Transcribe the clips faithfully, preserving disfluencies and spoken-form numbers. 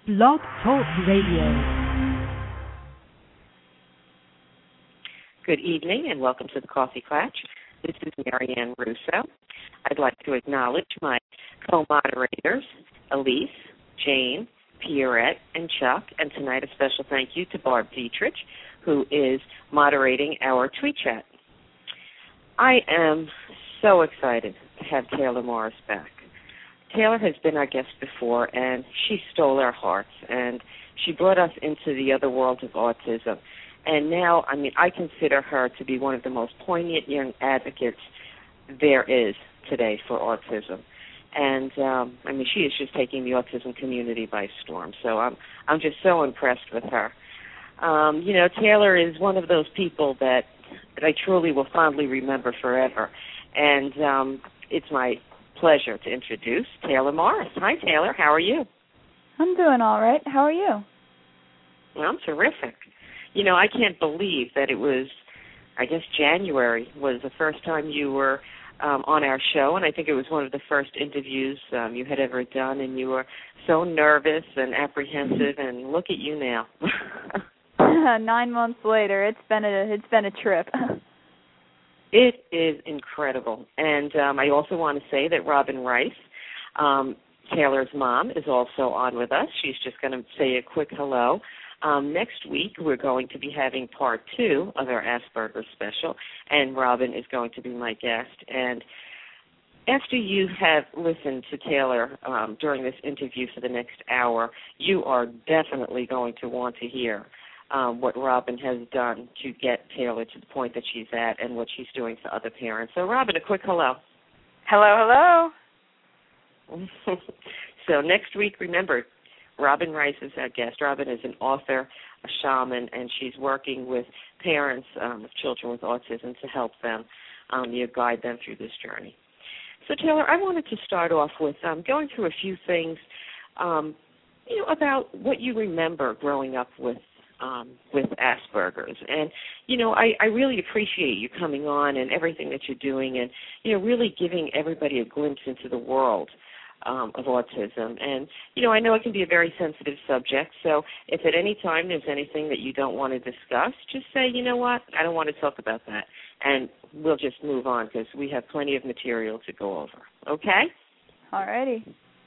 Blog Talk Radio. Good evening and welcome to the Coffee Klatch. This is Marianne Russo. I'd like to acknowledge my co-moderators, Elise, Jane, Pierrette, and Chuck, and tonight a special thank you to Barb Dietrich, who is moderating our tweet chat. I am so excited to have Taylor Morris back. Taylor has been our guest before, and she stole our hearts, and she brought us into the other world of autism. And now, I mean, I consider her to be one of the most poignant young advocates there is today for autism. And, um, I mean, she is just taking the autism community by storm. So I'm I'm just so impressed with her. Um, you know, Taylor is one of those people that, that I truly will fondly remember forever. And um, it's my pleasure to introduce Taylor Morris. Hi, Taylor. How are you? I'm doing all right. How are you? Well, I'm terrific. You know, I can't believe that it was, I guess January was the first time you were um, on our show, and I think it was one of the first interviews um, you had ever done, and you were so nervous and apprehensive, and look at you now. Nine months later, it's been a it's been a trip. It is incredible. And um, I also want to say that Robin Rice, um, Taylor's mom, is also on with us. She's just going to say a quick hello. Um, next week, we're going to be having part two of our Asperger's special, and Robin is going to be my guest. And after you have listened to Taylor um, during this interview for the next hour, you are definitely going to want to hear Um, what Robin has done to get Taylor to the point that she's at and what she's doing for other parents. So, Robin, a quick hello. Hello, hello. So next week, remember, Robin Rice is our guest. Robin is an author, a shaman, and she's working with parents um, of children with autism to help them, um, you know, guide them through this journey. So, Taylor, I wanted to start off with um, going through a few things, um, you know, about what you remember growing up with Um, with Asperger's. And, you know, I, I really appreciate you coming on and everything that you're doing and, you know, really giving everybody a glimpse into the world um, of autism. And, you know, I know it can be a very sensitive subject, so if at any time there's anything that you don't want to discuss, just say, you know what, I don't want to talk about that. And we'll just move on because we have plenty of material to go over. Okay? All righty.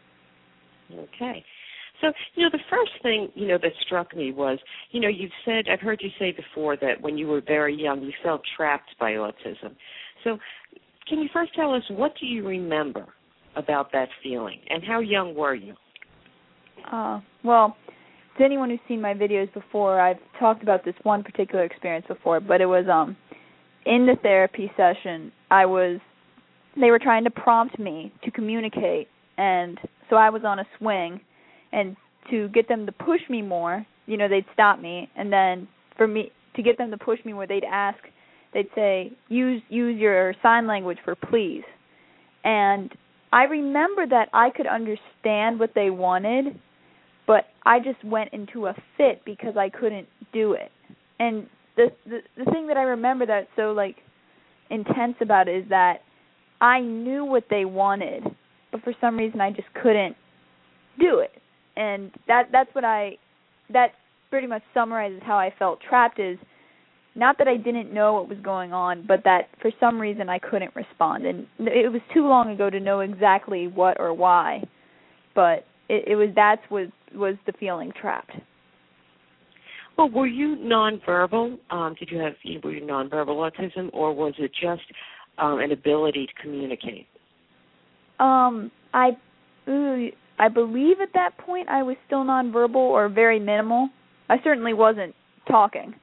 Okay. So, you know, the first thing, you know, that struck me was, you know, you've said, I've heard you say before that when you were very young, you felt trapped by autism. So can you first tell us, what do you remember about that feeling, and how young were you? Uh, well, to anyone who's seen my videos before, I've talked about this one particular experience before, but it was um, in the therapy session, I was, they were trying to prompt me to communicate, and so I was on a swing. And to get them to push me more, you know, they'd stop me. And then for me, to get them to push me more, they'd ask, they'd say, use use your sign language for please. And I remember that I could understand what they wanted, but I just went into a fit because I couldn't do it. And the the, the thing that I remember that's so, like, intense about it is that I knew what they wanted, but for some reason I just couldn't do it. And that that's what I, that pretty much summarizes how I felt trapped, is not that I didn't know what was going on, but that for some reason I couldn't respond. And it was too long ago to know exactly what or why, but it, it was, that's was, was the feeling trapped. Well, were you nonverbal? Um, did you have, were you nonverbal autism, or was it just um, an ability to communicate? Um, I... Ooh, I believe at that point I was still nonverbal or very minimal. I certainly wasn't talking.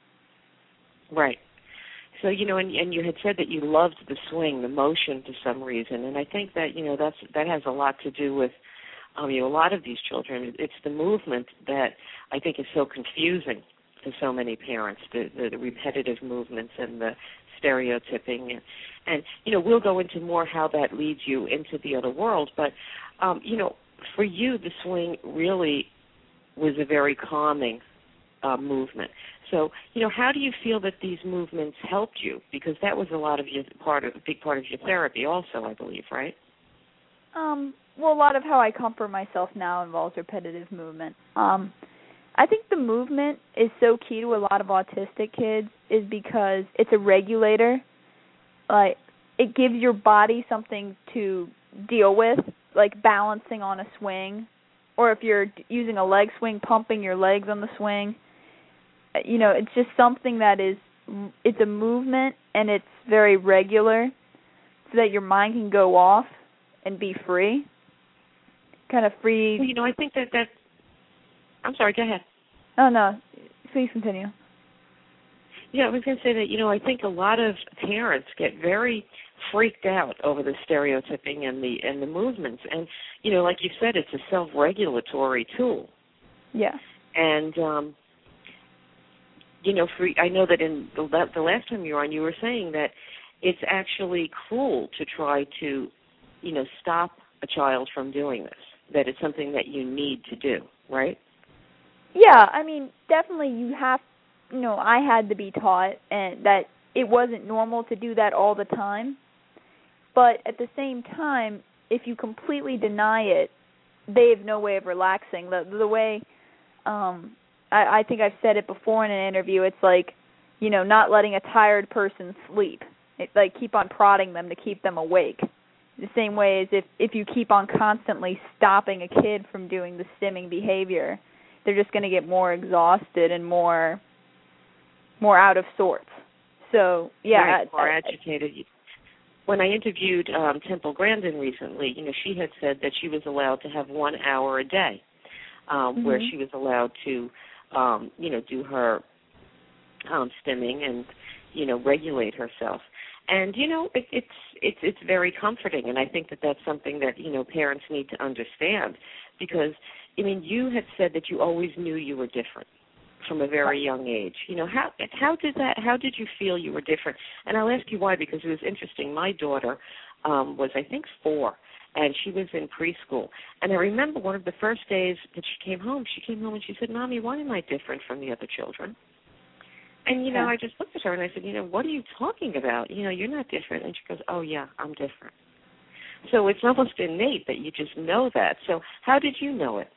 Right. So, you know, and, and you had said that you loved the swing, the motion for some reason, and I think that, you know, that's that has a lot to do with, um, you know, a lot of these children. It's the movement that I think is so confusing to so many parents, the, the, the repetitive movements and the stereotyping. And, and, you know, we'll go into more how that leads you into the other world, but, um, you know, for you, the swing really was a very calming uh, movement. So, you know, how do you feel that these movements helped you? Because that was a lot of your part of a big part of your therapy, also, I believe, right? Um, well, a lot of how I comfort myself now involves repetitive movement. Um, I think the movement is so key to a lot of autistic kids is because it's a regulator. Like, it gives your body something to deal with, like balancing on a swing, or if you're using a leg swing, pumping your legs on the swing. You know, it's just something that is, it's a movement, and it's very regular, so that your mind can go off and be free, kind of free. Well, you know, I think that that, I'm sorry, go ahead. Oh, no, please continue. Yeah, I was going to say that, you know, I think a lot of parents get very freaked out over the stereotyping and the and the movements. And, you know, like you said, it's a self-regulatory tool. Yeah. And, um, you know, for, I know that in the, the last time you were on, you were saying that it's actually cruel to try to, you know, stop a child from doing this, that it's something that you need to do, right? Yeah, I mean, definitely you have, you know, I had to be taught and that it wasn't normal to do that all the time. But at the same time, if you completely deny it, they have no way of relaxing. The the way, um, I, I think I've said it before in an interview, it's like, you know, not letting a tired person sleep. It's like keep on prodding them to keep them awake. The same way as if, if you keep on constantly stopping a kid from doing the stimming behavior, they're just going to get more exhausted and more more out of sorts. So, yeah. Right, more I, agitated. When I interviewed um, Temple Grandin recently, you know, she had said that she was allowed to have one hour a day um, mm-hmm. where she was allowed to, um, you know, do her um, stimming and, you know, regulate herself. And, you know, it, it's it's it's very comforting, and I think that that's something that, you know, parents need to understand because, I mean, you had said that you always knew you were different from a very young age. You know, how how did that, how did you feel you were different? And I'll ask you why, because it was interesting. My daughter um, was, I think, four, and she was in preschool. And I remember one of the first days that she came home, she came home and she said, Mommy, why am I different from the other children? And, you know, yeah. I just looked at her and I said, you know, what are you talking about? You know, you're not different. And she goes, oh, yeah, I'm different. So it's almost innate that you just know that. So how did you know it?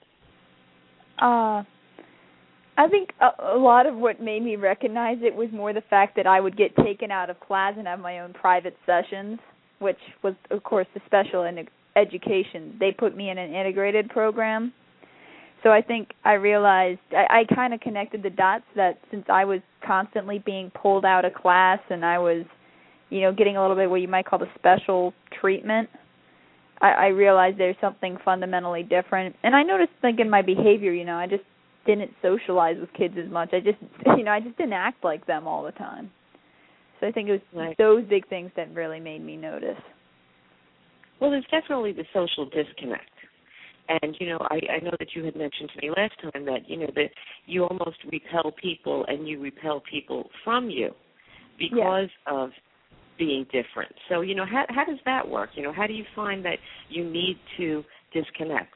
Uh, I think a, a lot of what made me recognize it was more the fact that I would get taken out of class and have my own private sessions, which was, of course, the special ed- education. They put me in an integrated program. So I think I realized, I, I kind of connected the dots that since I was constantly being pulled out of class and I was, you know, getting a little bit what you might call the special treatment, I, I realized there's something fundamentally different. And I noticed, like, in my behavior, you know, I just didn't socialize with kids as much. I just, you know, I just didn't act like them all the time. So I think it was right. those big things that really made me notice. Well, there's definitely the social disconnect. And, you know, I, I know that you had mentioned to me last time that, you know, that you almost repel people and you repel people from you because yeah. of being different. So, you know, how, how does that work? You know, how do you find that you need to disconnect?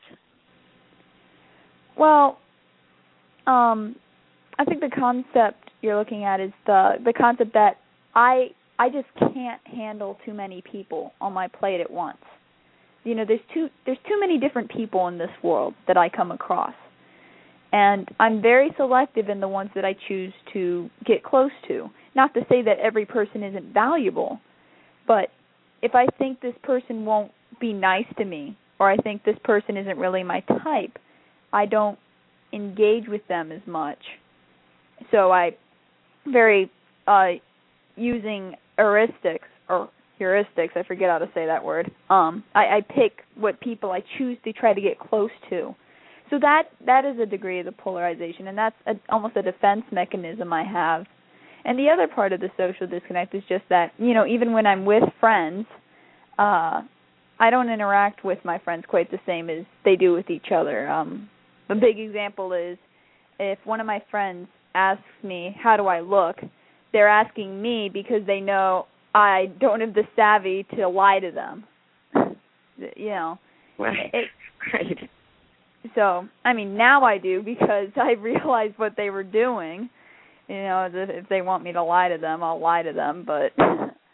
Well, um, I think the concept you're looking at is the the concept that I I just can't handle too many people on my plate at once. You know, there's too there's too many different people in this world that I come across. And I'm very selective in the ones that I choose to get close to. Not to say that every person isn't valuable, but if I think this person won't be nice to me or I think this person isn't really my type, I don't engage with them as much. So I very uh, using heuristics or heuristics, I forget how to say that word. Um, I, I pick what people I choose to try to get close to. So that that is a degree of the polarization, and that's a, almost a defense mechanism I have. And the other part of the social disconnect is just that, you know, even when I'm with friends, uh, I don't interact with my friends quite the same as they do with each other. Um, a big example is if one of my friends asks me, how do I look, they're asking me because they know I don't have the savvy to lie to them. You know. Right. It, right. So, I mean, now I do because I realized what they were doing. You know, if they want me to lie to them, I'll lie to them. But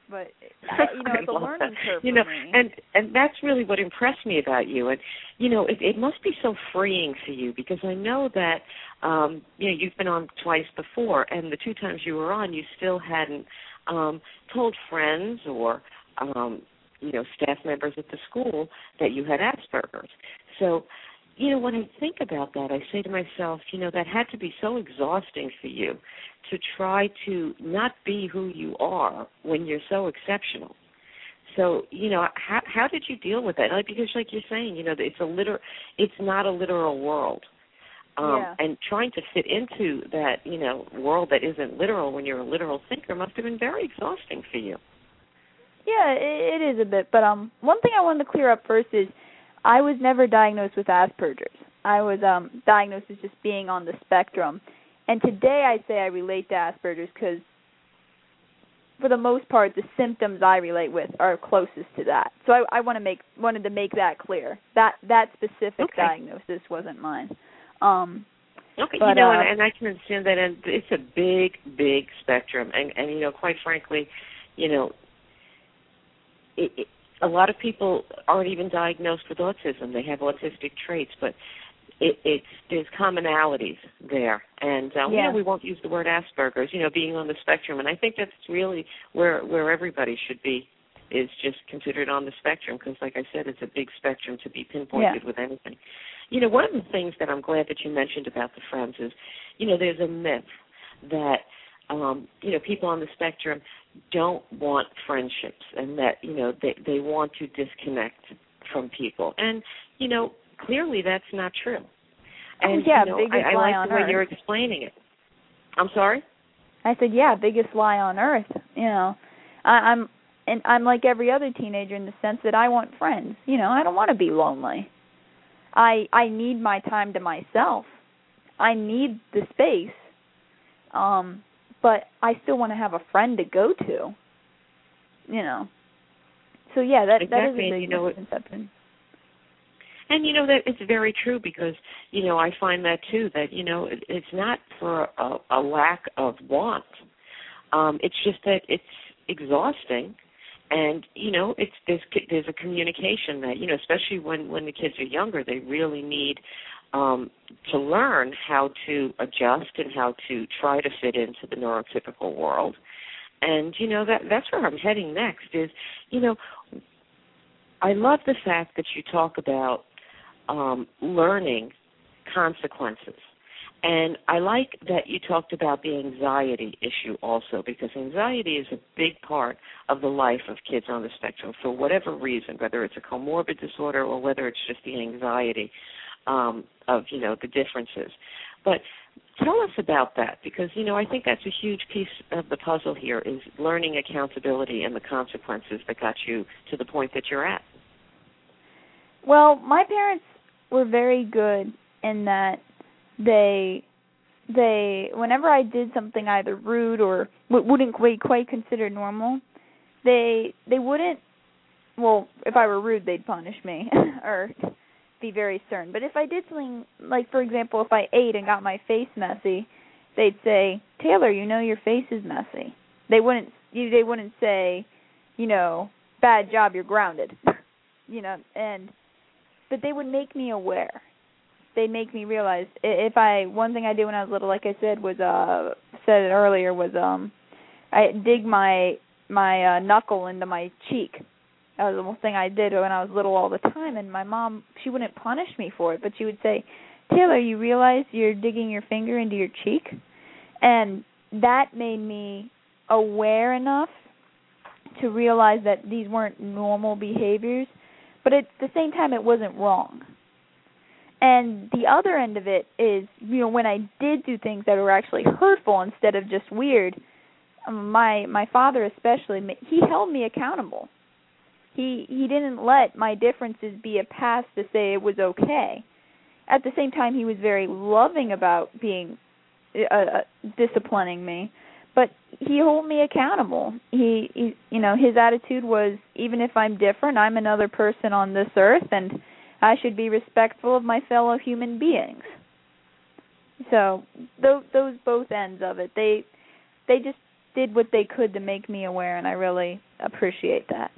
but I, you know, it's a learning that. curve you know, for me. and and that's really what impressed me about you. And you know, it, it must be so freeing for you because I know that um, you know you've been on twice before, and the two times you were on, you still hadn't um, told friends or um, you know staff members at the school that you had Asperger's. So. You know, when I think about that, I say to myself, you know, that had to be so exhausting for you to try to not be who you are when you're so exceptional. So, you know, how how did you deal with that? Like, because, like you're saying, you know, it's a liter- it's not a literal world, um, yeah. and trying to fit into that, you know, world that isn't literal when you're a literal thinker must have been very exhausting for you. Yeah, it, it is a bit. But um, one thing I wanted to clear up first is, I was never diagnosed with Asperger's. I was um, diagnosed as just being on the spectrum. And today I say I relate to Asperger's because, for the most part, the symptoms I relate with are closest to that. So I, I want to make wanted to make that clear. That that specific okay. diagnosis wasn't mine. Um, okay, but, you know, uh, and, and I can understand that, and it's a big, big spectrum. And, and you know, quite frankly, you know, it, it a lot of people aren't even diagnosed with autism. They have autistic traits, but it, it's there's commonalities there. And um, yeah. you know, we won't use the word Asperger's. You know, being on the spectrum, and I think that's really where where everybody should be, is just considered on the spectrum. Because, like I said, it's a big spectrum to be pinpointed yeah. with anything. You know, one of the things that I'm glad that you mentioned about the friends is, you know, there's a myth that um, you know people on the spectrum don't want friendships, and that, you know, they they want to disconnect from people. And, you know, clearly that's not true. And, yeah, you know, biggest I, I lie like on the way earth. you're explaining it. I'm sorry? I said, yeah, biggest lie on earth. You know, I, I'm and I'm like every other teenager in the sense that I want friends. You know, I don't want to be lonely. I I need my time to myself. I need the space. Um But I still want to have a friend to go to, you know. So yeah, that exactly. that is a big and, you know, misconception. And you know that it's very true because you know I find that too. That you know it, it's not for a, a lack of want. Um, it's just that it's exhausting, and you know it's there's there's a communication that you know especially when when the kids are younger, they really need um, to learn how to adjust and how to try to fit into the neurotypical world. And you know that that's where I'm heading next. Is you know I love the fact that you talk about um, learning consequences. And I like that you talked about the anxiety issue also, because anxiety is a big part of the life of kids on the spectrum for whatever reason, whether it's a comorbid disorder or whether it's just the anxiety um, of, you know, the differences. But tell us about that, because, you know, I think that's a huge piece of the puzzle here is learning accountability and the consequences that got you to the point that you're at. Well, my parents were very good in that they they whenever I did something either rude or w- wouldn't quite quite consider normal, they they wouldn't. Well, if I were rude, they'd punish me or be very stern. But if I did something, like for example, if I ate and got my face messy, they'd say, "Taylor, you know your face is messy." They wouldn't they wouldn't say, you know, "Bad job, you're grounded." you know, and but they would make me aware. They make me realize if I one thing I did when I was little, like I said, was uh said it earlier was um I dig my my uh, knuckle into my cheek. That was the one thing I did when I was little all the time, and my mom, she wouldn't punish me for it, but she would say, "Taylor, you realize you're digging your finger into your cheek?" And that made me aware enough to realize that these weren't normal behaviors, but at the same time it wasn't wrong. And the other end of it is, you know, when I did do things that were actually hurtful instead of just weird, my my father especially, he held me accountable. He he didn't let my differences be a pass to say it was okay. At the same time, he was very loving about being uh, disciplining me, but he held me accountable. He, he, you know, his attitude was, even if I'm different, I'm another person on this earth, and I should be respectful of my fellow human beings. So those, those both ends of it, they they just did what they could to make me aware, and I really appreciate that.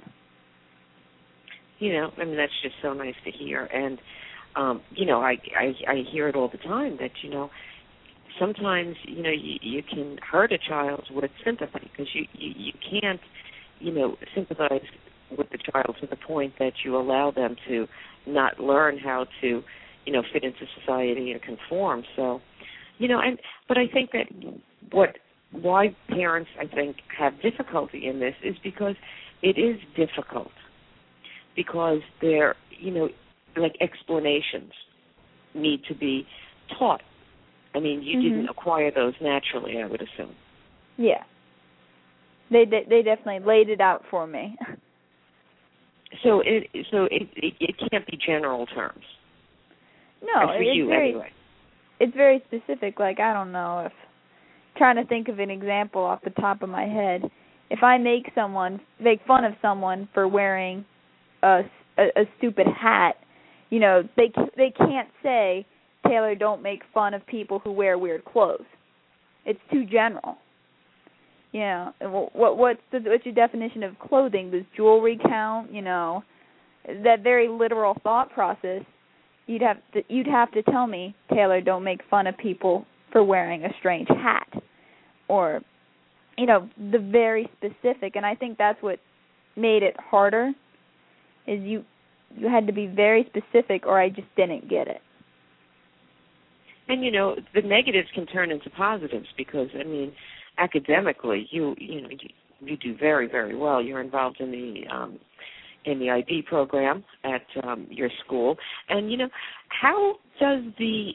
You know, I mean, that's just so nice to hear. And, um, you know, I, I, I hear it all the time that, you know, sometimes, you know, you, you can hurt a child with sympathy because you, you, you can't, you know, sympathize with the child to the point that you allow them to not learn how to, you know, fit into society and conform. So, you know, and but I think that what why parents, I think, have difficulty in this is because it is difficult. Because they're, you know, like explanations need to be taught. I mean, you mm-hmm. didn't acquire those naturally, I would assume. Yeah. They de- they definitely laid it out for me. So it so it it, it can't be general terms. No, for it's you very, anyway. It's very specific. Like, I don't know if trying to think of an example off the top of my head. If I make someone make fun of someone for wearing A, a, a stupid hat, you know, they they can't say, Taylor, don't make fun of people who wear weird clothes. It's too general. You know, what what's the, what's your definition of clothing? Does jewelry count? You know, that very literal thought process. You'd have to you'd have to tell me, Taylor, don't make fun of people for wearing a strange hat, or, you know, the very specific. And I think that's what made it harder. Is you you had to be very specific, or I just didn't get it. And you know, the negatives can turn into positives because I mean, academically, you you know you, you do very very well. You're involved in the um, in the I B program at um, your school, and you know, how does the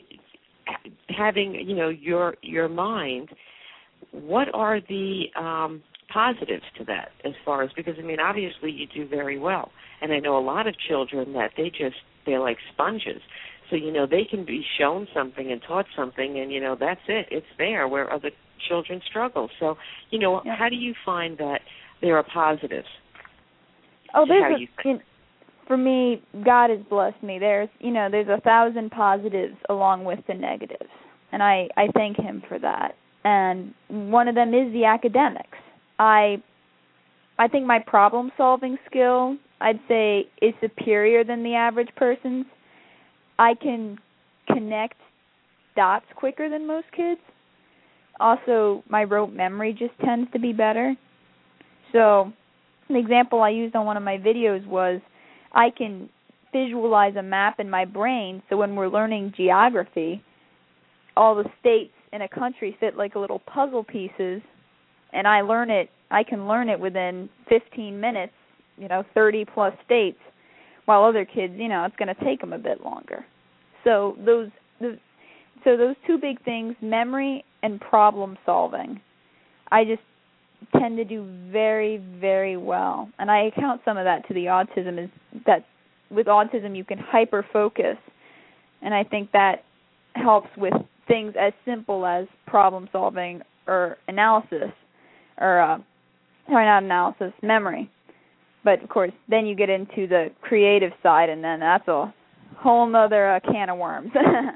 having you know your your mind? What are the um, positives to that as far as, because I mean obviously you do very well, and I know a lot of children that they just they're like sponges, so you know they can be shown something and taught something and you know that's it, it's there, where other children struggle. So you know yeah. How do you find that there are positives? Oh, there's how a, you think? You know, for me, God has blessed me. There's you know there's a thousand positives along with the negatives, and I I thank Him for that. And one of them is the academics. I I think my problem-solving skill, I'd say, is superior than the average person's. I can connect dots quicker than most kids. Also, my rote memory just tends to be better. So, an example I used on one of my videos was I can visualize a map in my brain, so when we're learning geography, all the states in a country fit like a little puzzle pieces, and I learn it. I can learn it within fifteen minutes. You know, thirty plus states, while other kids, you know, it's going to take them a bit longer. So those, the, so those two big things, memory and problem solving, I just tend to do very, very well, and I account some of that to the autism. Is that with autism you can hyper focus, and I think that helps with things as simple as problem solving or analysis, or uh, sorry, not analysis, memory. But of course, then you get into the creative side, and then that's a whole nother uh, can of worms.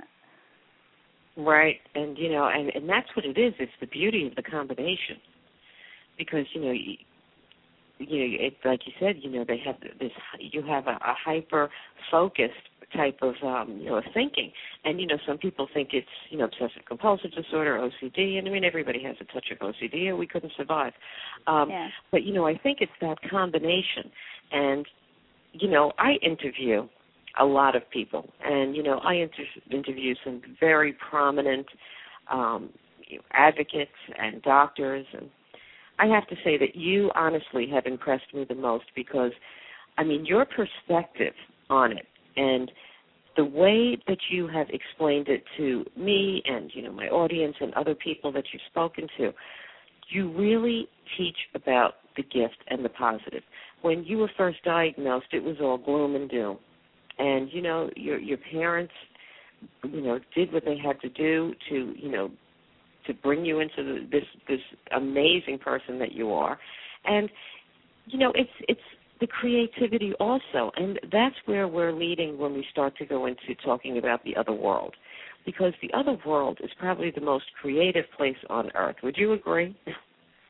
Right, and you know, and, and that's what it is. It's the beauty of the combination, because you know, you, you know, it, like you said, you know, they have this. You have a, a hyper focused type of um, you know, thinking, and you know, some people think it's you know, obsessive compulsive disorder, O C D, and I mean, everybody has a touch of O C D, or we couldn't survive. Um, yeah. But you know, I think it's that combination, and you know, I interview a lot of people, and you know, I inter- interview some very prominent um, you know, advocates and doctors, and I have to say that you honestly have impressed me the most, because I mean, your perspective on it and the way that you have explained it to me and, you know, my audience and other people that you've spoken to, you really teach about the gift and the positive. When you were first diagnosed, it was all gloom and doom. And, you know, your your parents, you know, did what they had to do to, you know, to bring you into the, this this amazing person that you are. And, you know, it's it's the creativity also, and that's where we're leading when we start to go into talking about the other world, because the other world is probably the most creative place on earth. Would you agree?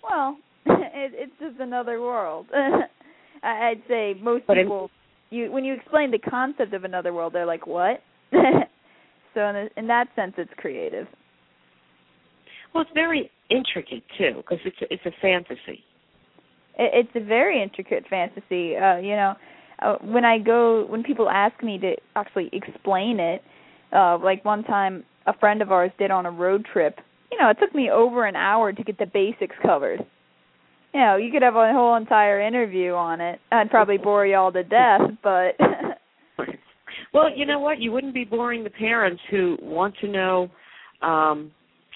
Well, it, it's just another world. I'd say most but people, you when you explain the concept of another world, they're like, what? So in, a, in that sense, it's creative. Well, it's very intricate, too, because it's, a, it's a fantasy. It, it's a very intricate fantasy. Uh, you know, uh, when I go, when people ask me to actually explain it, uh, like one time a friend of ours did on a road trip, you know, it took me over an hour to get the basics covered. You know, you could have a whole entire interview on it. I'd probably bore you all to death, but... Well, you know what? You wouldn't be boring the parents who want to know, um,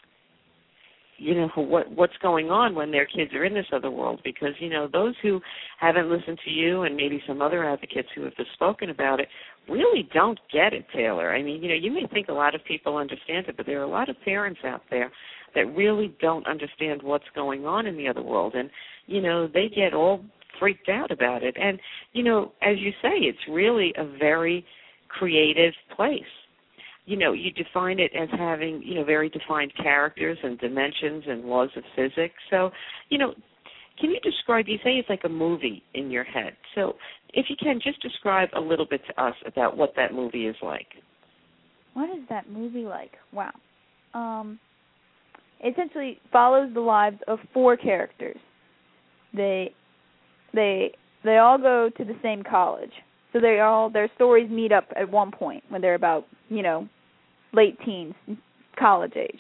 you know, what what's going on when their kids are in this other world. Because, you know, those who haven't listened to you and maybe some other advocates who have just spoken about it really don't get it, Taylor. I mean, you know, you may think a lot of people understand it, but there are a lot of parents out there that really don't understand what's going on in the other world. And, you know, they get all freaked out about it. And, you know, as you say, it's really a very creative place. You know, you define it as having, you know, very defined characters and dimensions and laws of physics. So, you know, can you describe, you say it's like a movie in your head. So if you can, just describe a little bit to us about what that movie is like. What is that movie like? Wow. Um, it essentially follows the lives of four characters. They, they, they all go to the same college. So they all their stories meet up at one point when they're about, you know, late teens, college age.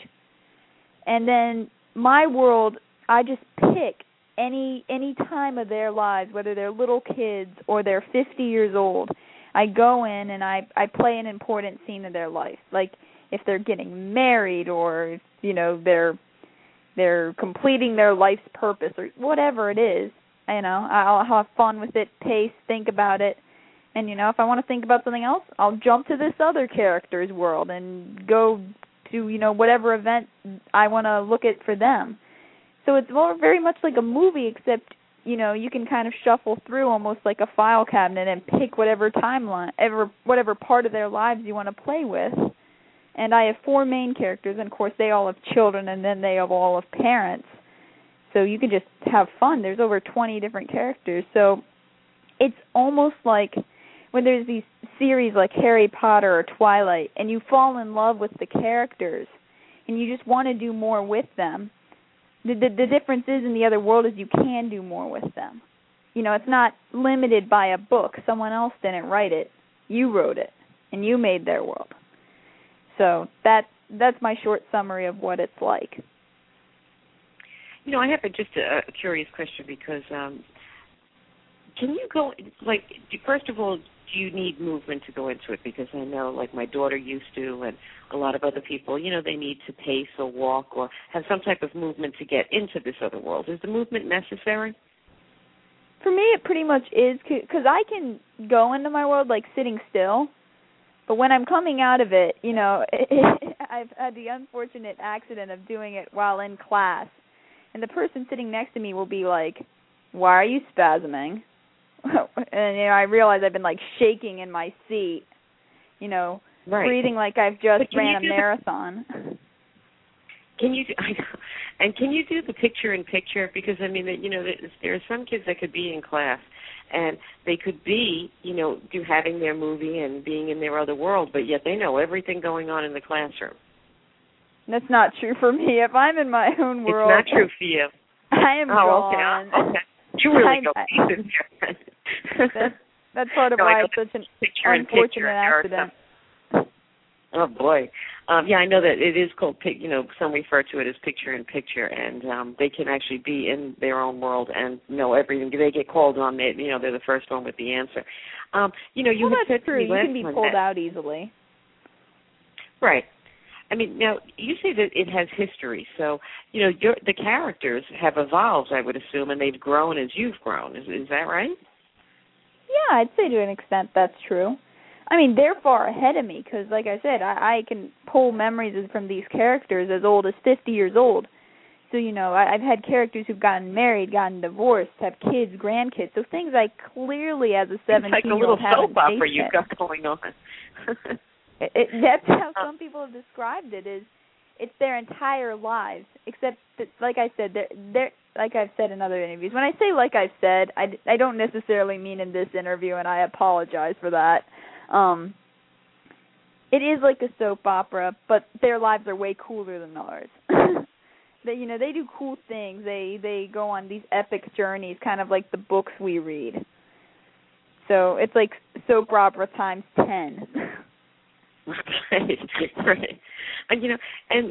And then my world, I just pick any any time of their lives, whether they're little kids or they're fifty years old. I go in and I, I play an important scene of their life. Like if they're getting married or, you know, they're they're completing their life's purpose or whatever it is, you know, I'll have fun with it, pace, think about it. And, you know, if I want to think about something else, I'll jump to this other character's world and go to, you know, whatever event I want to look at for them. So it's more very much like a movie, except, you know, you can kind of shuffle through almost like a file cabinet and pick whatever timeline, ever, whatever part of their lives you want to play with. And I have four main characters, and, of course, they all have children, and then they have all have parents. So you can just have fun. There's over twenty different characters. So it's almost like when there's these series like Harry Potter or Twilight, and you fall in love with the characters, and you just want to do more with them, the, the, the difference is in the other world is you can do more with them. You know, it's not limited by a book. Someone else didn't write it. You wrote it, and you made their world. So that that's my short summary of what it's like. You know, I have a, just a, a curious question because um, can you go, like, first of all, do you need movement to go into it? Because I know, like, my daughter used to, and a lot of other people, you know, they need to pace or walk or have some type of movement to get into this other world. Is the movement necessary? For me, it pretty much is, because I can go into my world, like, sitting still, but when I'm coming out of it, you know, it, it, I've had the unfortunate accident of doing it while in class, and the person sitting next to me will be like, why are you spasming? And, you know, I realize I've been, like, shaking in my seat, you know, right. breathing like I've just ran a the, marathon. Can you, do, I know, and can you do the picture-in-picture? Because, I mean, you know, there are some kids that could be in class, and they could be, you know, do having their movie and being in their other world, but yet they know everything going on in the classroom. That's not true for me. If I'm in my own world. It's not true for you. I am oh, gone. Okay. okay. You really I, go deep in there. that's, that's part of no, why it's such an picture unfortunate picture. accident. Oh, boy. Um, yeah, I know that it is called, you know, some refer to it as picture-in-picture, and um, they can actually be in their own world and know everything. They get called on, they, you know, they're the first one with the answer. Um, you know, you well, had that's said true. To me you can be pulled that, out easily. Right. I mean, now, you say that it has history, so, you know, your, the characters have evolved, I would assume, and they've grown as you've grown. Is, is that right? Yeah, I'd say to an extent that's true. I mean, they're far ahead of me because, like I said, I, I can pull memories from these characters as old as fifty years old. So, you know, I, I've had characters who've gotten married, gotten divorced, have kids, grandkids. So things I clearly, as a seventeen-year-old, haven't faced. It's like a little soap opera you've yet. got going on. it, it, that's how some people have described it, is it's their entire lives, except that, like I said, they're, they're like I've said in other interviews. When I say like I've said, I, I don't necessarily mean in this interview, and I apologize for that. Um, it is like a soap opera, but their lives are way cooler than ours. They, you know, they do cool things. They they go on these epic journeys, kind of like the books we read. So it's like soap opera times ten. Right, right. And you know, and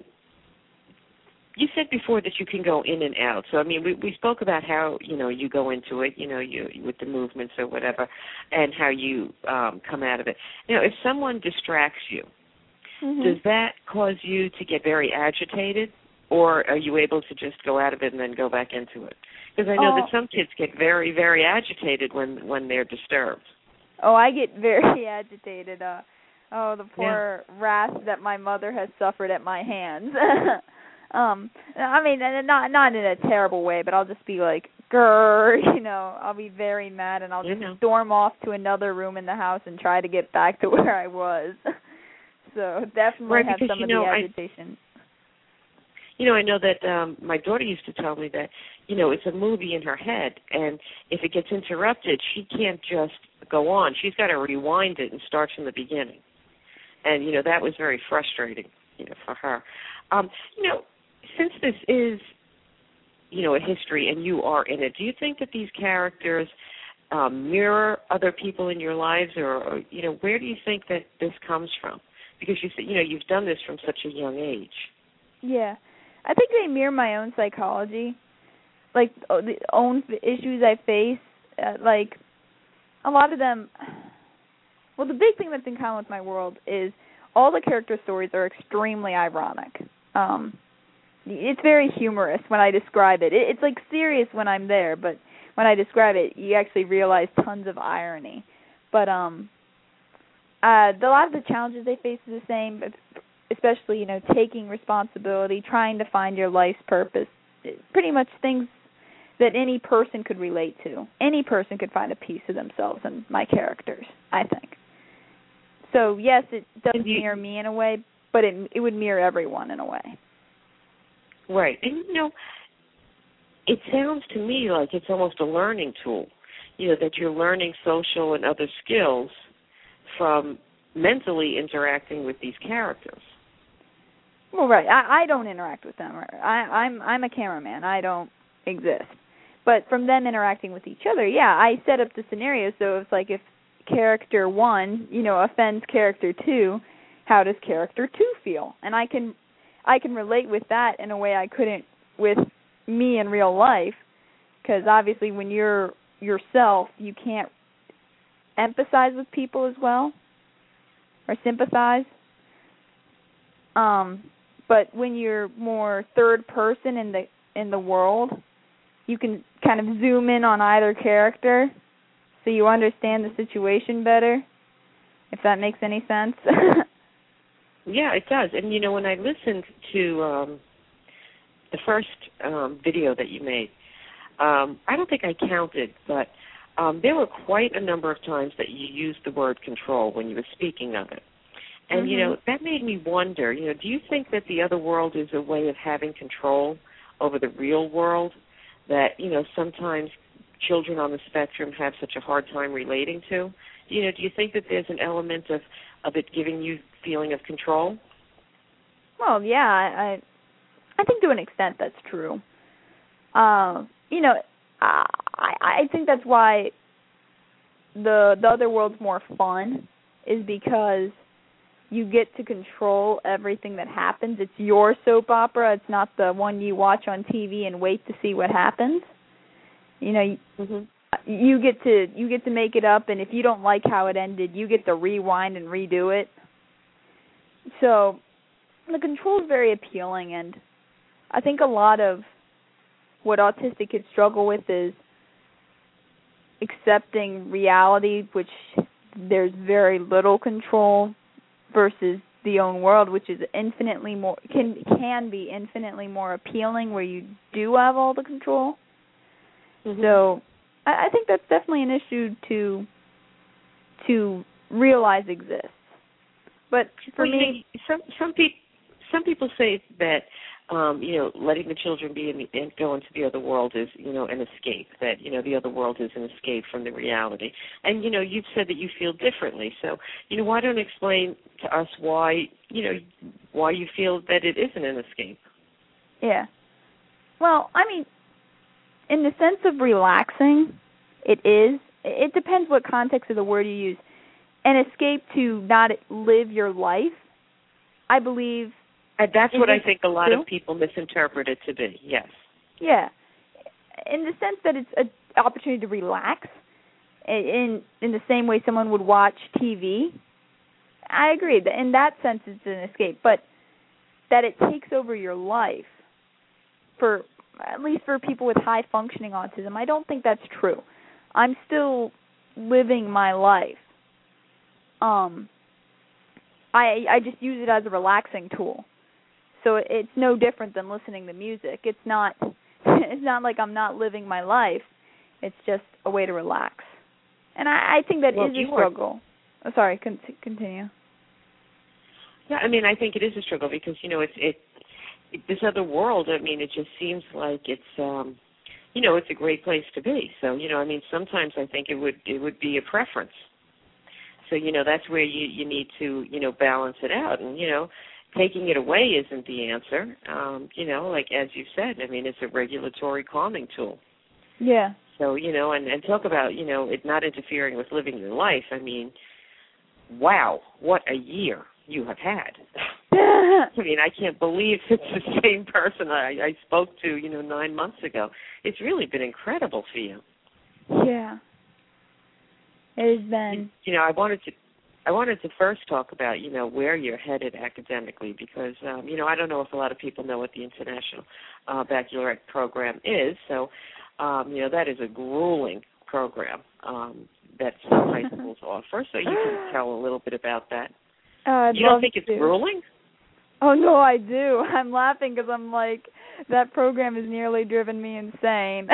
you said before that you can go in and out. So I mean, we we spoke about how you know you go into it, you know, you with the movements or whatever, and how you um, come out of it. Now, if someone distracts you, mm-hmm. does that cause you to get very agitated? Or are you able to just go out of it and then go back into it? Because I know oh. that some kids get very, very agitated when, when they're disturbed. Oh, I get very agitated. Uh, oh, the poor yeah. wrath that my mother has suffered at my hands. um, I mean, not not in a terrible way, but I'll just be like, grrr, you know, I'll be very mad, and I'll just you know. storm off to another room in the house and try to get back to where I was. So definitely right, have because, some you of know, the agitation. I, You know, I know that um, my daughter used to tell me that, you know, it's a movie in her head, and if it gets interrupted, she can't just go on. She's got to rewind it and start from the beginning. And, you know, that was very frustrating, you know, for her. Um, you know, since this is, you know, a history and you are in it, do you think that these characters um, mirror other people in your lives, or, or, you know, where do you think that this comes from? Because, you you know, you've done this from such a young age. Yeah. I think they mirror my own psychology, like the own issues I face. Uh, like a lot of them. Well, the big thing that's in common with my world is all the character stories are extremely ironic. Um, it's very humorous when I describe it. it. It's like serious when I'm there, but when I describe it, you actually realize tons of irony. But um, uh, the, a lot of the challenges they face are the same. But especially, you know, taking responsibility, trying to find your life's purpose, pretty much things that any person could relate to. Any person could find a piece of themselves in my characters, I think. So, yes, it does mirror me in a way, but it it would mirror everyone in a way. Right. And, you know, it sounds to me like it's almost a learning tool, you know, that you're learning social and other skills from mentally interacting with these characters. Well, right. I, I don't interact with them. I, I'm I'm a cameraman. I don't exist. But from them interacting with each other, yeah, I set up the scenario so it's like if character one, you know, offends character two, how does character two feel? And I can I can relate with that in a way I couldn't with me in real life, because obviously when you're yourself, you can't empathize with people as well or sympathize. Um, but when you're more third person in the in the world, you can kind of zoom in on either character so you understand the situation better, if that makes any sense. Yeah, it does. And, you know, when I listened to um, the first um, video that you made, um, I don't think I counted, but um, there were quite a number of times that you used the word control when you were speaking of it. And, mm-hmm. you know, that made me wonder, you know, do you think that the other world is a way of having control over the real world that, you know, sometimes children on the spectrum have such a hard time relating to? You know, do you think that there's an element of, of it giving you feeling of control? Well, yeah, I I think to an extent that's true. Uh, you know, I I think that's why the the other world's more fun, is because you get to control everything that happens. It's your soap opera. It's not the one you watch on T V and wait to see what happens. You know, mm-hmm. you get to you get to make it up, and if you don't like how it ended, you get to rewind and redo it. So the control is very appealing, and I think a lot of what autistic kids struggle with is accepting reality, which there's very little control, versus the own world, which is infinitely more can can be infinitely more appealing, where you do have all the control. Mm-hmm. So I, I think that's definitely an issue to to realize exists. But for well, me, you know, some some people some people say that um, you know, letting the children be in the, and go into the other world is, you know, an escape, that, you know, the other world is an escape from the reality. And, you know, you've said that you feel differently. So, you know, why don't you explain to us why, you know, why you feel that it isn't an escape? Yeah. Well, I mean, in the sense of relaxing, it is. It depends what context of the word you use. An escape to not live your life, I believe. And that's what I think a lot true? of people misinterpret it to be, yes. Yeah. In the sense that it's an opportunity to relax, in in the same way someone would watch T V, I agree. In that sense, it's an escape. But that it takes over your life, for at least for people with high-functioning autism, I don't think that's true. I'm still living my life. Um, I I just use it as a relaxing tool. So it's no different than listening to music. It's not it's not like I'm not living my life. It's just a way to relax. And I, I think that well, is a struggle. Oh, sorry, con- continue. Yeah, I mean, I think it is a struggle because, you know, it's it, it this other world, I mean, it just seems like it's, um, you know, it's a great place to be. So, you know, I mean, sometimes I think it would it would be a preference. So, you know, that's where you, you need to, you know, balance it out. And, you know, taking it away isn't the answer. Um, you know, like as you said, I mean, it's a regulatory calming tool. Yeah. So, you know, and, and talk about, you know, it not interfering with living your life. I mean, wow, what a year you have had. I mean, I can't believe it's the same person I, I spoke to, you know, nine months ago. It's really been incredible for you. Yeah. It has been. You know, I wanted to I wanted to first talk about, you know, where you're headed academically because, um, you know, I don't know if a lot of people know what the International uh, Baccalaureate Program is. So, um, you know, that is a grueling program um, that some high schools offer. So you can tell a little bit about that. Uh, you don't think it's to. grueling? Oh, no, I do. I'm laughing because I'm like, that program has nearly driven me insane.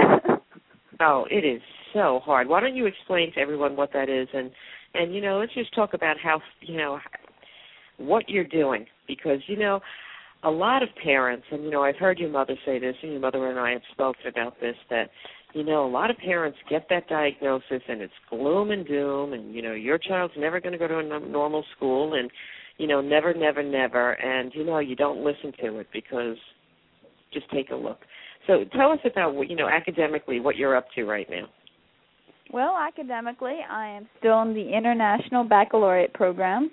Oh, it is so hard. Why don't you explain to everyone what that is and, and, you know, let's just talk about how, you know, what you're doing because, you know, a lot of parents, and, you know, I've heard your mother say this, and your mother and I have spoken about this, that, you know, a lot of parents get that diagnosis and it's gloom and doom and, you know, your child's never going to go to a normal school and, you know, never, never, never, and, you know, you don't listen to it because just take a look. So tell us about, you know, academically what you're up to right now. Well, academically, I am still in the International Baccalaureate Program.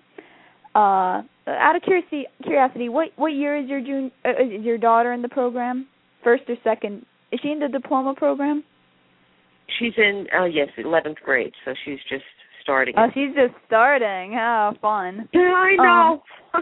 Uh, out of curiosity, curiosity, what what year is your jun- uh, is your daughter in the program? First or second? Is she in the diploma program? She's in, uh, yes, eleventh grade, so she's just starting. Oh, she's just starting. Oh, fun. Yeah, I know. Um,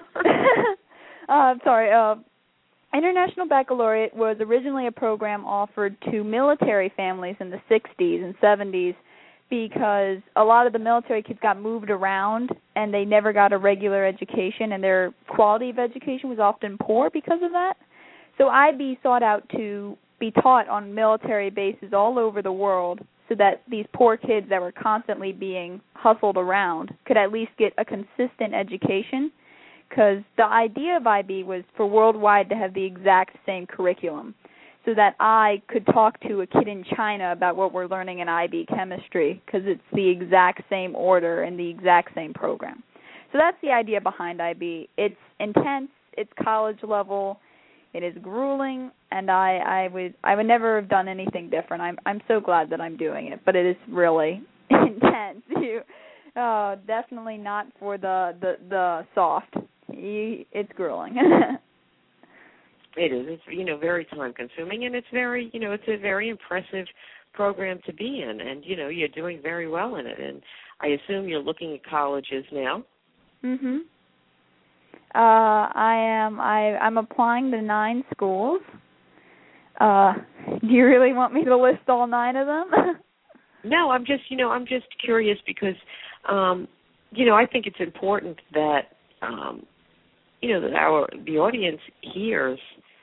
uh, sorry. Uh, International Baccalaureate was originally a program offered to military families in the sixties and seventies because a lot of the military kids got moved around and they never got a regular education and their quality of education was often poor because of that. So I B sought out to be taught on military bases all over the world so that these poor kids that were constantly being hustled around could at least get a consistent education. Because the idea of I B was for worldwide to have the exact same curriculum so that I could talk to a kid in China about what we're learning in I B chemistry because it's the exact same order and the exact same program. So that's the idea behind I B. It's intense, it's college level, it is grueling, and I, I would I would never have done anything different. I'm I'm so glad that I'm doing it, but it is really intense. You, uh, definitely not for the, the, the soft. It's grueling. It is. It's, you know, very time-consuming, and it's very, you know, it's a very impressive program to be in, and, you know, you're doing very well in it, and I assume you're looking at colleges now. Mhm. Uh, I am. I I'm applying to nine schools. Uh, do you really want me to list all nine of them? No, I'm just, you know, I'm just curious because, um, you know, I think it's important that, um, you know, that our the audience hears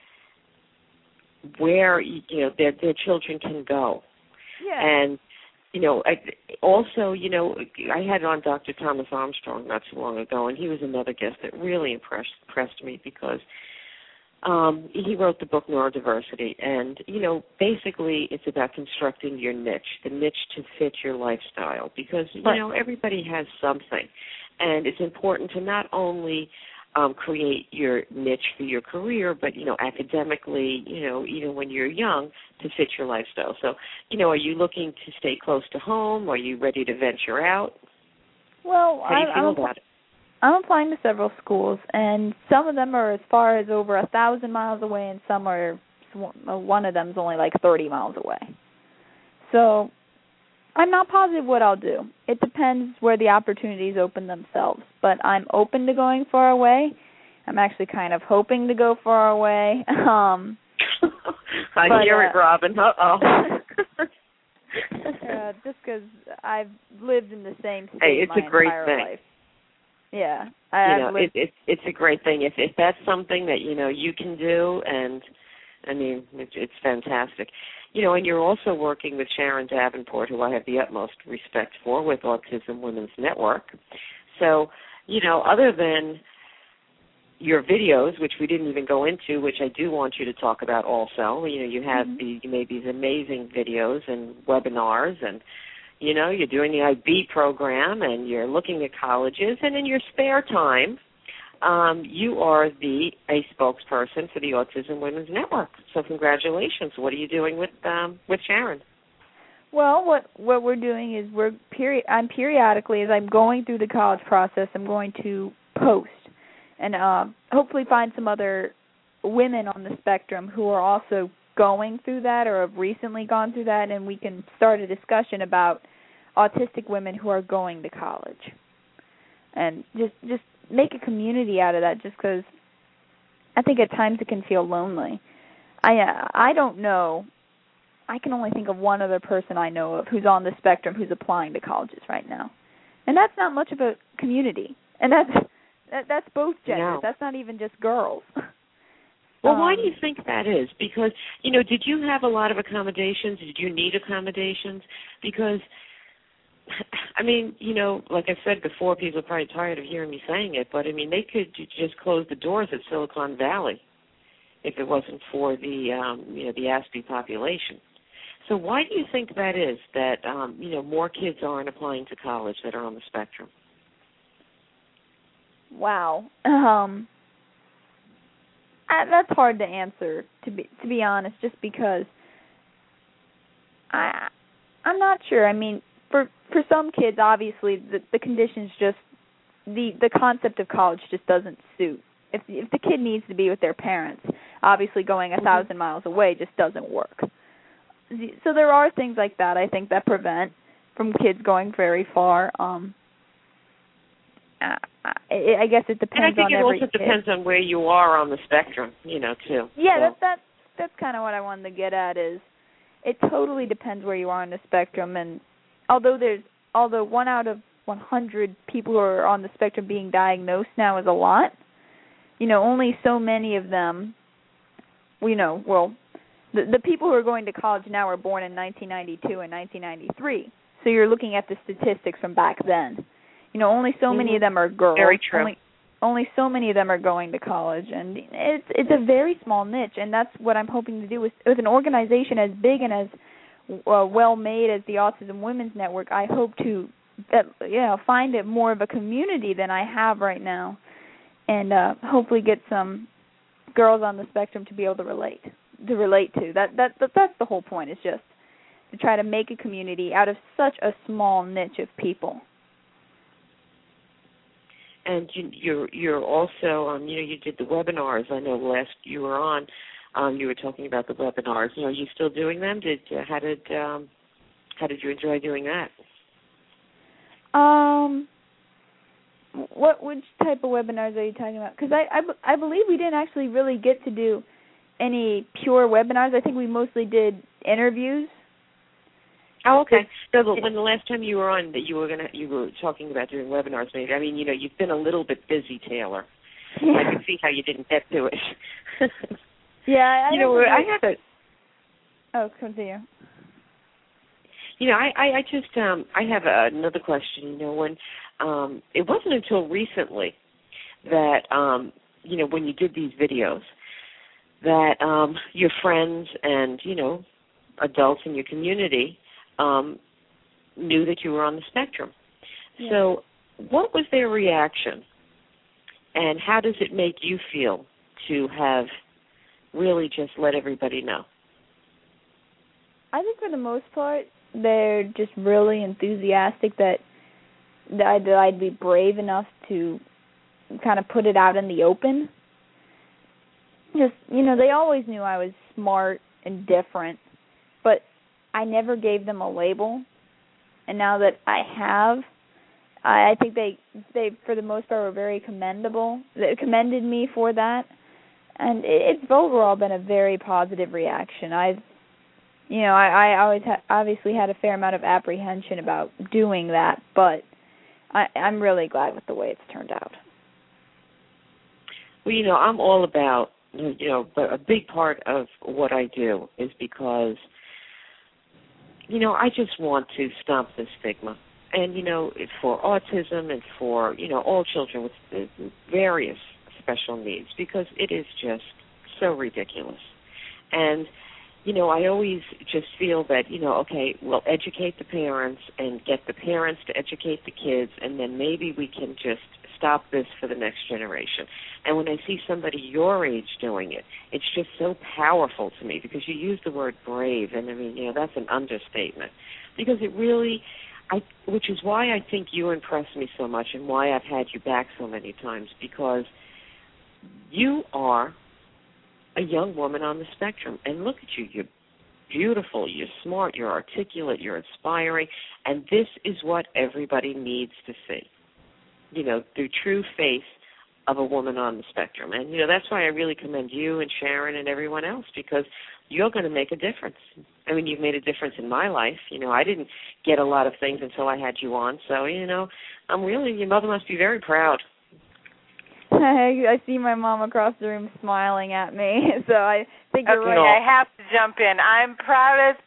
where, you know, their their children can go. Yeah. And, you know, I, also, you know, I had on Doctor Thomas Armstrong not too long ago, and he was another guest that really impressed impressed me because um, he wrote the book Neurodiversity, and, you know, basically it's about constructing your niche, the niche to fit your lifestyle, because, you Right. know, everybody has something, and it's important to not only um, create your niche for your career, but, you know, academically, you know, even when you're young, to fit your lifestyle. So, you know, are you looking to stay close to home? Are you ready to venture out? Well, How do you I, feel I'm, about it? I'm applying to several schools, and some of them are as far as over a thousand miles away, and some are, one of them is only like thirty miles away. So I'm not positive what I'll do. It depends where the opportunities open themselves, but I'm open to going far away. I'm actually kind of hoping to go far away. Um, I but, hear uh, it, Robin. Uh-oh. uh, just because I've lived in the same state Hey, it's my a great entire thing. life. Yeah, I, you I've know, lived. it, it, it's a great thing. If if that's something that, you know, you can do, and, I mean, it, it's fantastic. You know, and you're also working with Sharon Davenport, who I have the utmost respect for, with Autism Women's Network. So, you know, other than your videos, which we didn't even go into, which I do want you to talk about also, you know, you have Mm-hmm. the, you made these amazing videos and webinars, and, you know, you're doing the I B program, and you're looking at colleges, and in your spare time, um, you are the a spokesperson for the Autism Women's Network. So congratulations. What are you doing with um, with Sharon? Well, what what we're doing is we're peri- I'm periodically, as I'm going through the college process, I'm going to post and uh, hopefully find some other women on the spectrum who are also going through that or have recently gone through that, and we can start a discussion about autistic women who are going to college, and just just make a community out of that. Just because I think at times it can feel lonely. I uh, I don't know. I can only think of one other person I know of who's on the spectrum who's applying to colleges right now, and that's not much of a community. And that's that, that's both genders. No. That's not even just girls. Well, why Um, do you think that is? Because, you know, did you have a lot of accommodations? Did you need accommodations? Because, I mean, you know, like I said before, people are probably tired of hearing me saying it, but, I mean, they could just close the doors at Silicon Valley if it wasn't for the, um, you know, the A S B population. So why do you think that is, that, um, you know, more kids aren't applying to college that are on the spectrum? Wow. Um, I, that's hard to answer, to be to be honest, just because I I'm not sure. I mean, for for some kids, obviously, the the conditions just the the concept of college just doesn't suit. If if the kid needs to be with their parents, obviously going a thousand miles away just doesn't work. So there are things like that, I think, that prevent from kids going very far. Um, I, I guess it depends on every And I think it also kid. depends on where you are on the spectrum, you know, too. Yeah, so. that, that, that's kind of what I wanted to get at is it totally depends where you are on the spectrum. And although there's although one out of one hundred people who are on the spectrum being diagnosed now is a lot, you know, only so many of them, you know, well, the, the people who are going to college now were born in nineteen ninety-two and nineteen ninety-three. So you're looking at the statistics from back then. You know, only so mm-hmm. many of them are girls. Very true. Only, only so many of them are going to college, and it's it's a very small niche, and that's what I'm hoping to do with with an organization as big and as uh, well made as the Autism Women's Network. I hope to, uh, you know, find it more of a community than I have right now, and uh, hopefully get some girls on the spectrum to be able to relate to relate to. That that, that that's the whole point. Is just to try to make a community out of such a small niche of people. And you, you're you're also, um, you know, you did the webinars. I know last you were on, um, you were talking about the webinars. You know, are you still doing them? Did uh, how did um, how did you enjoy doing that? Um, what which type of webinars are you talking about? Because I, I I believe we didn't actually really get to do any pure webinars. I think we mostly did interviews. Oh, okay. So the, when the last time you were on, that you were gonna, you were talking about doing webinars. Maybe I mean, you know, you've been a little bit busy, Taylor. Yeah. I can see how you didn't get to it. yeah, I you know, I have a. Oh, continue. You know, I, I, I just, um, I have a, another question. You know, when um, it wasn't until recently that, um, you know, when you did these videos, that um, your friends and, you know, adults in your community um, knew that you were on the spectrum. Yeah. So what was their reaction, and how does it make you feel to have really just let everybody know? I think for the most part, they're just really enthusiastic that, that, I, that I'd be brave enough to kind of put it out in the open. Just, you know, they always knew I was smart and different, but I never gave them a label. And now that I have, I, I think they, they, for the most part, were very commendable. They commended me for that. And it, it's overall been a very positive reaction. I've, you know, I, I always ha- obviously had a fair amount of apprehension about doing that, but I, I'm really glad with the way it's turned out. Well, you know, I'm all about, you know, but a big part of what I do is because, you know, I just want to stomp the stigma. And, you know, for autism and for, you know, all children with various special needs, because it is just so ridiculous. And, you know, I always just feel that, you know, okay, we'll educate the parents and get the parents to educate the kids, and then maybe we can just stop this for the next generation. And when I see somebody your age doing it, it's just so powerful to me, because you use the word brave, and I mean, you know, that's an understatement, because it really, I, which is why I think you impress me so much and why I've had you back so many times, because you are a young woman on the spectrum, and look at you, you're beautiful, you're smart, you're articulate, you're inspiring, and this is what everybody needs to see, you know, the true face of a woman on the spectrum. And, you know, that's why I really commend you and Sharon and everyone else, because you're going to make a difference. I mean, you've made a difference in my life. You know, I didn't get a lot of things until I had you on, so, you know, I'm really, your mother must be very proud. I see my mom across the room smiling at me, so I think you're okay, right. I have to jump in. I'm proud as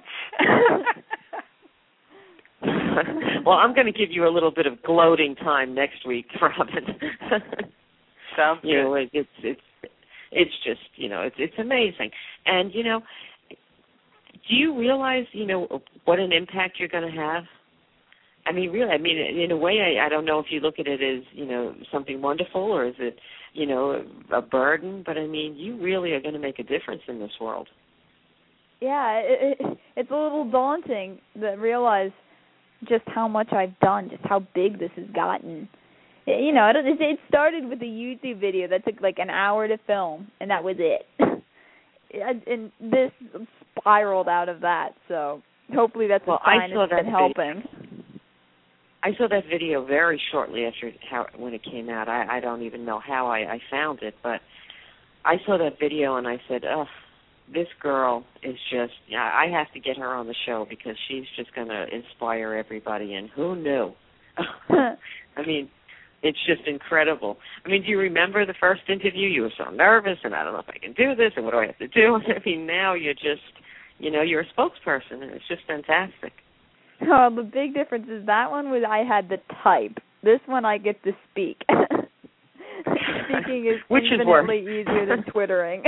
punch. Well, I'm going to give you a little bit of gloating time next week, Robin. Sounds you good. know, it, it's it's it's just, you know, it's it's amazing. And, you know, do you realize, you know, what an impact you're going to have? I mean, really, I mean, in a way, I, I don't know if you look at it as, you know, something wonderful, or is it, you know, a burden, but I mean, you really are going to make a difference in this world. Yeah, it, it, it's a little daunting to realize just how much I've done, just how big this has gotten. You know, it, it started with a YouTube video that took like an hour to film, and that was it. And this spiraled out of that, so hopefully that's well, a sign I saw it's that been helping. Video. I saw that video very shortly after how, when it came out. I, I don't even know how I, I found it, but I saw that video and I said, oh, this girl is just, I have to get her on the show, because she's just going to inspire everybody, and who knew? I mean, it's just incredible. I mean, do you remember the first interview? You were so nervous, and I don't know if I can do this, and what do I have to do? I mean, now you're just, you know, you're a spokesperson, and it's just fantastic. Oh, the big difference is that one was I had to type. This one I get to speak. Speaking is Which infinitely is easier than Twittering.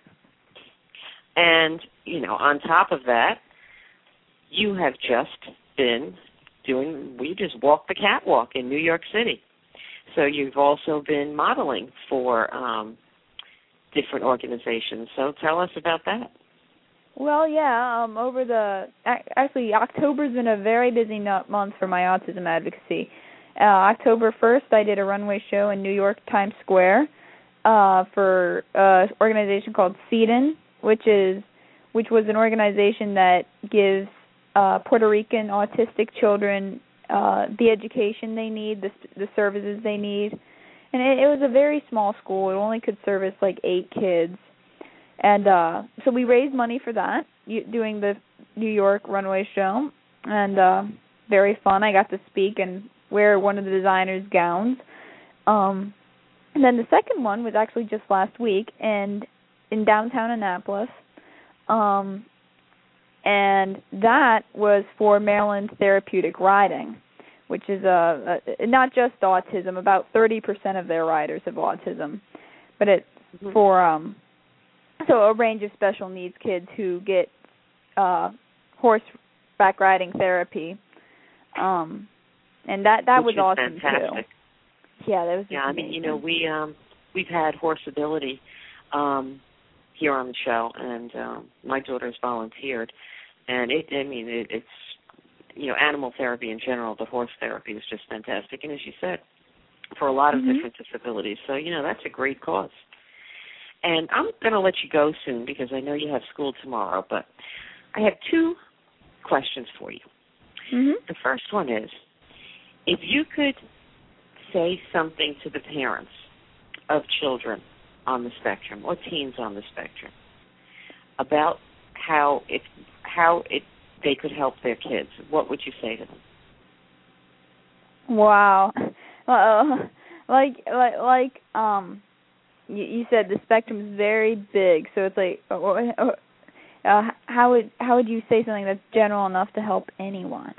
And, you know, on top of that, you have just been doing, we just walked the catwalk in New York City. So you've also been modeling for um, different organizations. So tell us about that. Well, yeah, um, over the, actually, October's been a very busy month for my autism advocacy. Uh, October first, I did a runway show in New York Times Square uh, for an organization called CEDAN, which is, which was an organization that gives uh, Puerto Rican autistic children uh, the education they need, the, the services they need. And it, it was a very small school. It only could service like eight kids. And uh, so we raised money for that, doing the New York runway show, and uh, very fun. I got to speak and wear one of the designer's gowns. Um, and then the second one was actually just last week, and in downtown Annapolis, um, and that was for Maryland Therapeutic Riding, which is a, a not just autism. About thirty percent of their riders have autism, but it's mm-hmm. for um, so a range of special needs kids who get uh, horseback riding therapy, um, and that that Which was awesome fantastic. too. Yeah, that was. Yeah, I mean, you know, we um, we've had horse ability um, here on the show, and um, my daughter's volunteered, and it. I mean, it, it's you know, animal therapy in general, but horse therapy is just fantastic, and as you said, for a lot of mm-hmm. different disabilities. So, you know, that's a great cause. And I'm going to let you go soon because I know you have school tomorrow, but I have two questions for you. Mm-hmm. The first one is, if you could say something to the parents of children on the spectrum or teens on the spectrum about how it how it they could help their kids, what would you say to them? Wow. Well, like like like um you, you said the spectrum is very big, so it's like uh, how would how would you say something that's general enough to help anyone?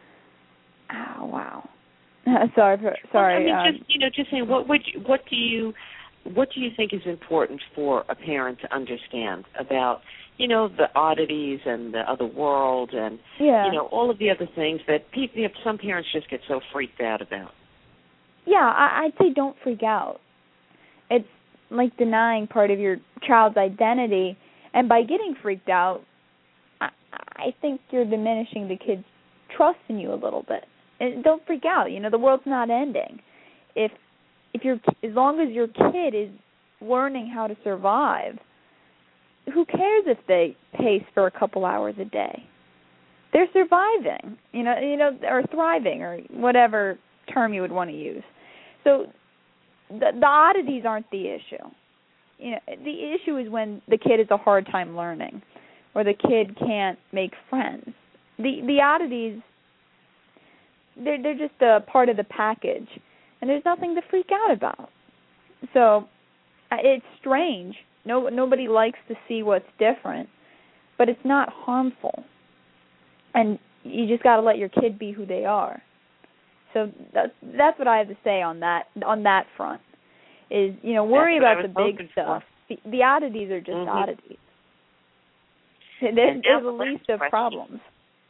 Oh, wow. sorry, for, sorry. Well, I mean, um, just you know, just saying, what would you, what do you what do you think is important for a parent to understand about, you know, the oddities and the other world and yeah. you know all of the other things that people, you know, some parents just get so freaked out about? Yeah, I, I'd say don't freak out. It's like denying part of your child's identity, and by getting freaked out, I, I think you're diminishing the kid's trust in you a little bit. And don't freak out. You know, the world's not ending. If if you're as long as your kid is learning how to survive, who cares if they pace for a couple hours a day? They're surviving. You know, you know, or thriving, or whatever term you would want to use. So the, the oddities aren't the issue. You know, the issue is when the kid has a hard time learning, or the kid can't make friends. The the oddities, they're they're just a part of the package, and there's nothing to freak out about. So it's strange. No nobody likes to see what's different, but it's not harmful. And you just got to let your kid be who they are. So that's that's what I have to say on that on that front. Is, you know, worry about the big stuff. The, the oddities are just mm-hmm. oddities. There's, there's a list of problems.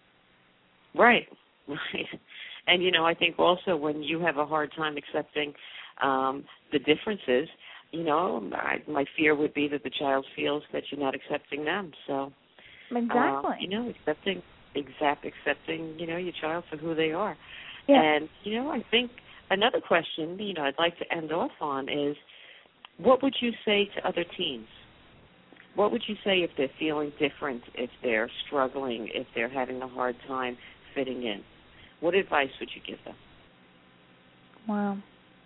Right, right. And, you know, I think also when you have a hard time accepting um, the differences, you know, I, my fear would be that the child feels that you're not accepting them. So, exactly. Uh, you know, accepting, exact, accepting, you know, your child for who they are. Yeah. And, you know, I think another question, you know, I'd like to end off on is, what would you say to other teens? What would you say if they're feeling different, if they're struggling, if they're having a hard time fitting in? What advice would you give them? Wow.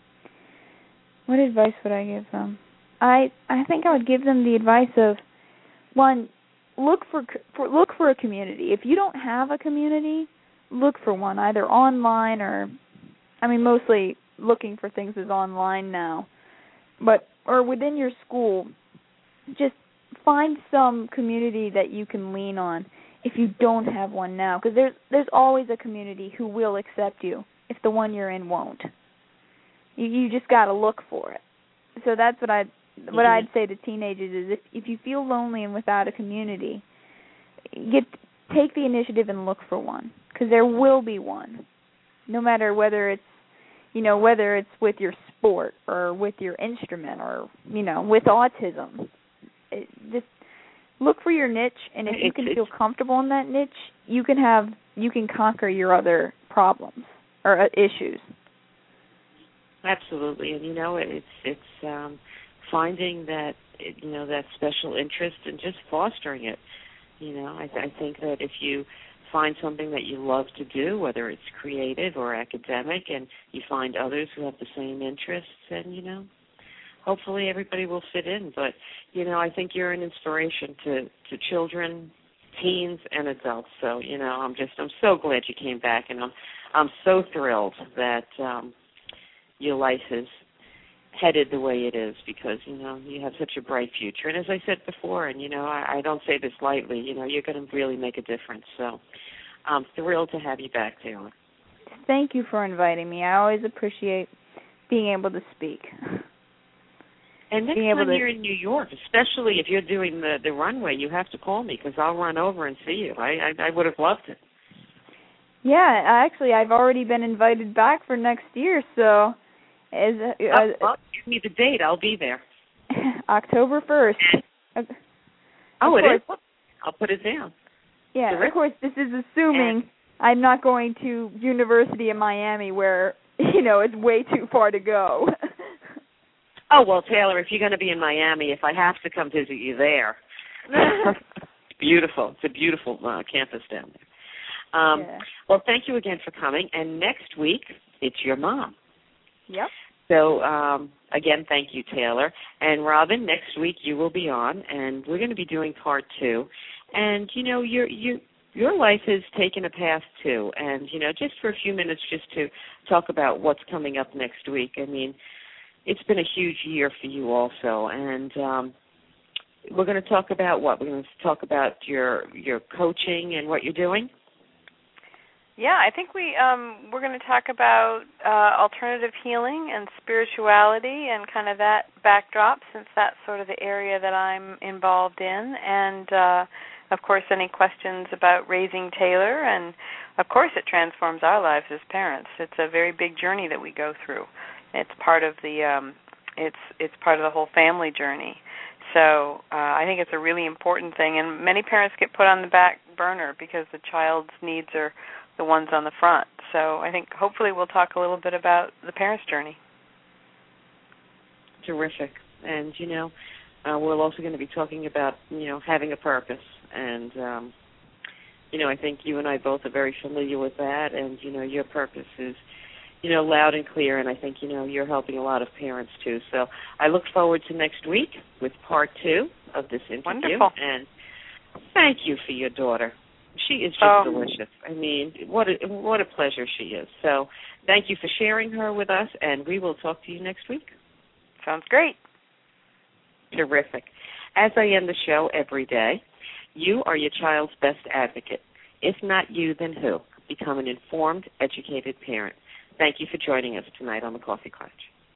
What advice would I give them? I I think I would give them the advice of, one, look for, for look for a community. If you don't have a community, look for one, either online or, I mean, mostly looking for things is online now, but or within your school. Just find some community that you can lean on if you don't have one now, because there's there's always a community who will accept you if the one you're in won't. You you just got to look for it. So that's what I what mm-hmm. I'd say to teenagers is if if you feel lonely and without a community, get take the initiative and look for one, because there will be one, no matter whether it's you know whether it's with your sport or with your instrument or you know with autism. It, just look for your niche, and if you can feel comfortable in that niche, you can have you can conquer your other problems or uh, issues. Absolutely, and you know it's it's um, finding that you know that special interest and just fostering it. You know, I, I think that if you find something that you love to do, whether it's creative or academic, and you find others who have the same interests, and you know. Hopefully everybody will fit in, but, you know, I think you're an inspiration to, to children, teens, and adults. So, you know, I'm just, I'm so glad you came back, and I'm, I'm so thrilled that um, your life is headed the way it is because, you know, you have such a bright future. And as I said before, and, you know, I, I don't say this lightly, you know, you're going to really make a difference. So I'm thrilled to have you back, Taylor. Thank you for inviting me. I always appreciate being able to speak. And next being able time to, you're in New York, especially if you're doing the, the runway, you have to call me because I'll run over and see you. I, I I would have loved it. yeah, actually, I've already been invited back for next year, so as uh, Oh, well, give me the date. I'll be there. October first. And, Of oh, it course. is? I'll put it down. Yeah, Terrific. of course, this is assuming I'm not going to University of Miami where, you know, it's way too far to go. Oh, well, Taylor, if you're going to be in Miami, if I have to come visit you there. It's beautiful. It's a beautiful uh, campus down there. Um, yeah. Well, thank you again for coming. And next week, it's your mom. Yep. So, um, again, thank you, Taylor. And, Robin, next week you will be on, and we're going to be doing part two. And, you know, your your your life has taken a path, too. And, you know, just for a few minutes just to talk about what's coming up next week. I mean, it's been a huge year for you also. And um, we're going to talk about what? We're going to talk about your your coaching and what you're doing? Yeah, I think we um, we're going to talk about uh, alternative healing and spirituality and kind of that backdrop, since that's sort of the area that I'm involved in. And, uh, of course, any questions about raising Taylor. And, of course, it transforms our lives as parents. It's a very big journey that we go through. It's part of the um, it's it's part of the whole family journey. So uh, I think it's a really important thing. And many parents get put on the back burner because the child's needs are the ones on the front. So I think hopefully we'll talk a little bit about the parent's journey. Terrific. And, you know, uh, we're also going to be talking about, you know, having a purpose. And, um, you know, I think you and I both are very familiar with that. And, you know, your purpose is, you know, loud and clear. And I think, you know, you're helping a lot of parents, too. So I look forward to next week with part two of this interview. Wonderful. And thank you for your daughter. She is just Oh. delicious. I mean, what a, what a pleasure she is. So thank you for sharing her with us, and we will talk to you next week. Sounds great. Terrific. As I end the show every day, you are your child's best advocate. If not you, then who? Become an informed, educated parent. Thank you for joining us tonight on the Coffee Clutch.